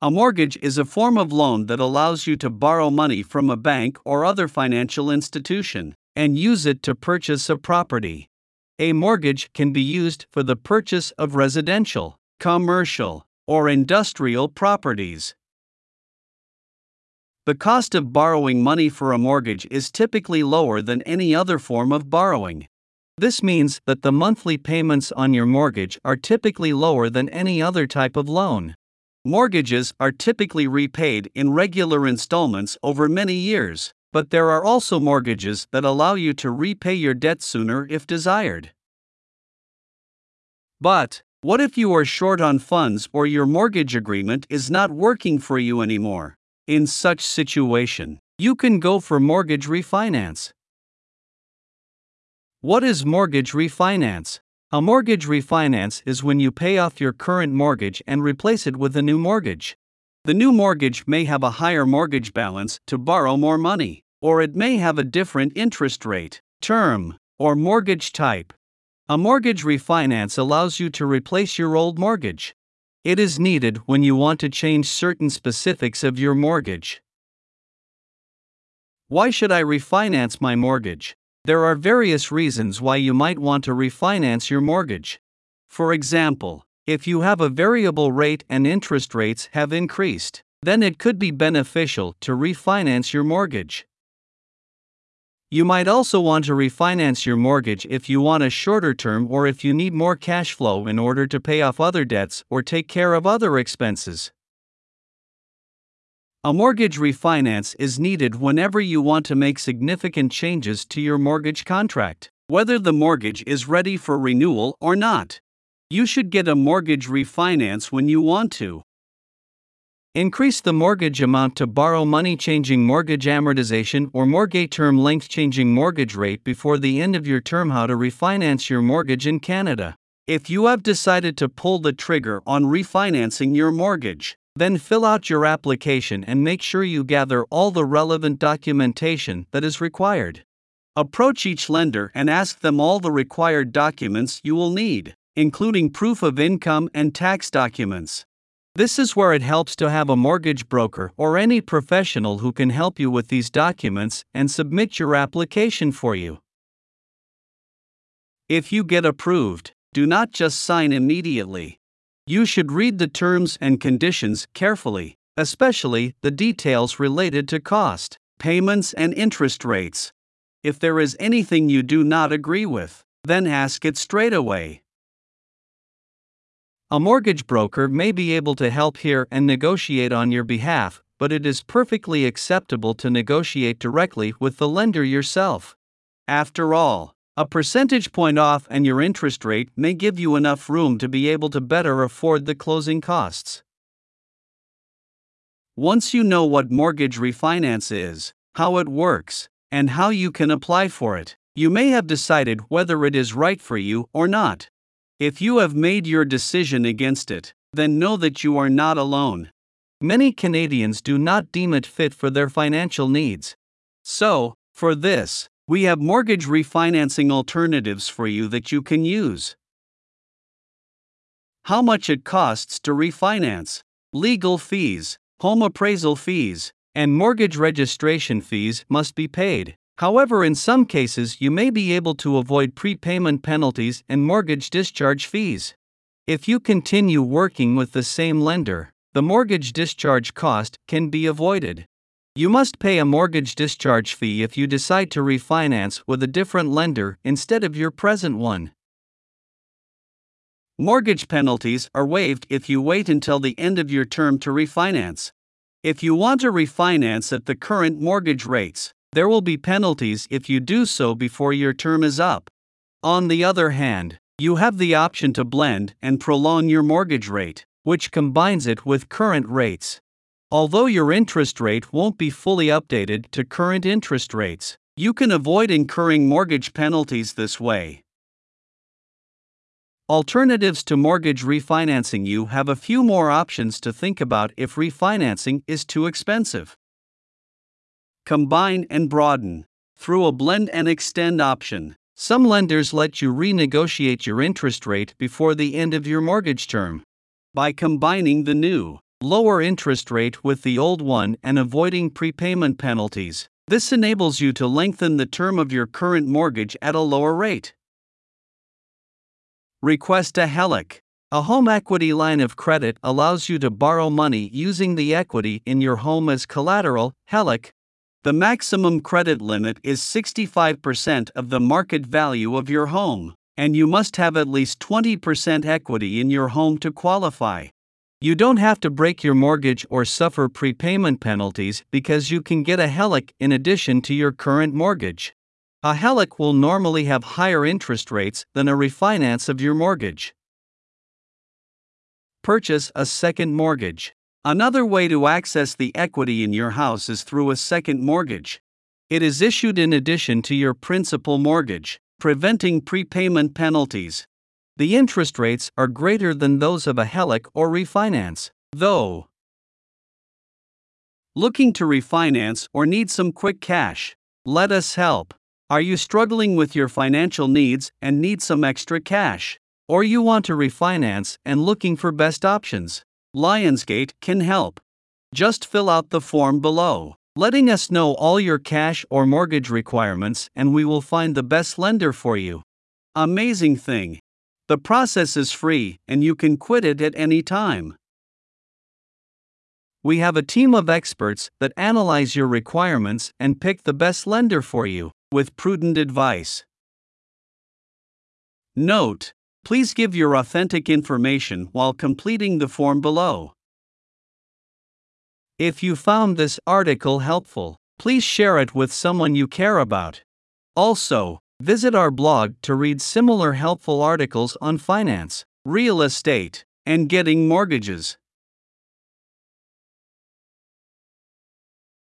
A mortgage is a form of loan that allows you to borrow money from a bank or other financial institution and use it to purchase a property. A mortgage can be used for the purchase of residential, commercial, or industrial properties. The cost of borrowing money for a mortgage is typically lower than any other form of borrowing. This means that the monthly payments on your mortgage are typically lower than any other type of loan. Mortgages are typically repaid in regular installments over many years, but there are also mortgages that allow you to repay your debt sooner if desired. But what if you are short on funds or your mortgage agreement is not working for you anymore? In such situation, you can go for mortgage refinance. What is mortgage refinance? A mortgage refinance is when you pay off your current mortgage and replace it with a new mortgage. The new mortgage may have a higher mortgage balance to borrow more money, or it may have a different interest rate, term, or mortgage type. A mortgage refinance allows you to replace your old mortgage. It is needed when you want to change certain specifics of your mortgage. Why should I refinance my mortgage? There are various reasons why you might want to refinance your mortgage. For example, if you have a variable rate and interest rates have increased, then it could be beneficial to refinance your mortgage. You might also want to refinance your mortgage if you want a shorter term or if you need more cash flow in order to pay off other debts or take care of other expenses. A mortgage refinance is needed whenever you want to make significant changes to your mortgage contract, whether the mortgage is ready for renewal or not. You should get a mortgage refinance when you want to. Increase the mortgage amount to borrow money, changing mortgage amortization or mortgage term length, changing mortgage rate before the end of your term. How to refinance your mortgage in Canada. If you have decided to pull the trigger on refinancing your mortgage, then fill out your application and make sure you gather all the relevant documentation that is required. Approach each lender and ask them all the required documents you will need, including proof of income and tax documents. This is where it helps to have a mortgage broker or any professional who can help you with these documents and submit your application for you. If you get approved, do not just sign immediately. You should read the terms and conditions carefully, especially the details related to cost, payments, and interest rates. If there is anything you do not agree with, then ask it straight away. A mortgage broker may be able to help here and negotiate on your behalf, but it is perfectly acceptable to negotiate directly with the lender yourself. After all, a percentage point off and your interest rate may give you enough room to be able to better afford the closing costs. Once you know what mortgage refinance is, how it works, and how you can apply for it, you may have decided whether it is right for you or not. If you have made your decision against it, then know that you are not alone. Many Canadians do not deem it fit for their financial needs. So, for this, we have mortgage refinancing alternatives for you that you can use. How much it costs to refinance, legal fees, home appraisal fees, and mortgage registration fees must be paid. However, in some cases you may be able to avoid prepayment penalties and mortgage discharge fees. If you continue working with the same lender, the mortgage discharge cost can be avoided. You must pay a mortgage discharge fee if you decide to refinance with a different lender instead of your present one. Mortgage penalties are waived if you wait until the end of your term to refinance. If you want to refinance at the current mortgage rates, there will be penalties if you do so before your term is up. On the other hand, you have the option to blend and prolong your mortgage rate, which combines it with current rates. Although your interest rate won't be fully updated to current interest rates, you can avoid incurring mortgage penalties this way. Alternatives to mortgage refinancing. You have a few more options to think about if refinancing is too expensive. Combine and broaden. Through a blend and extend option, some lenders let you renegotiate your interest rate before the end of your mortgage term. By combining the new, lower interest rate with the old one, and avoiding prepayment penalties. This enables you to lengthen the term of your current mortgage at a lower rate. Request a HELOC. A home equity line of credit allows you to borrow money using the equity in your home as collateral. HELOC. The maximum credit limit is 65% of the market value of your home, and you must have at least 20% equity in your home to qualify. You don't have to break your mortgage or suffer prepayment penalties because you can get a HELOC in addition to your current mortgage. A HELOC will normally have higher interest rates than a refinance of your mortgage. Purchase a second mortgage. Another way to access the equity in your house is through a second mortgage. It is issued in addition to your principal mortgage, preventing prepayment penalties. The interest rates are greater than those of a HELOC or refinance, though. Looking to refinance or need some quick cash? Let us help. Are you struggling with your financial needs and need some extra cash? Or you want to refinance and looking for best options? Lionsgate can help. Just fill out the form below, letting us know all your cash or mortgage requirements, and we will find the best lender for you. Amazing thing. The process is free and you can quit it at any time. We have a team of experts that analyze your requirements and pick the best lender for you, with prudent advice. Note: please give your authentic information while completing the form below. If you found this article helpful, please share it with someone you care about. Also, visit our blog to read similar helpful articles on finance, real estate, and getting mortgages.